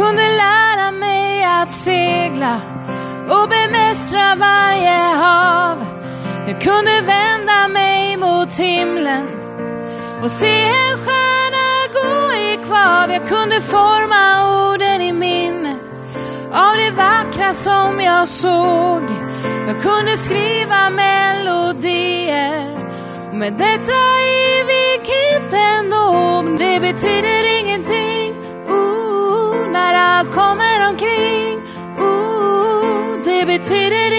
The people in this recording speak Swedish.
kunde lära mig att segla och bemästra varje hav. Jag kunde vända mig mot himlen och se en stjärna gå i kvav. Jag kunde forma orden i minne av det vackra som jag såg. Jag kunde skriva melodier med detta evigheten då. Det betyder ingenting när allt kommer omkring. Det betyder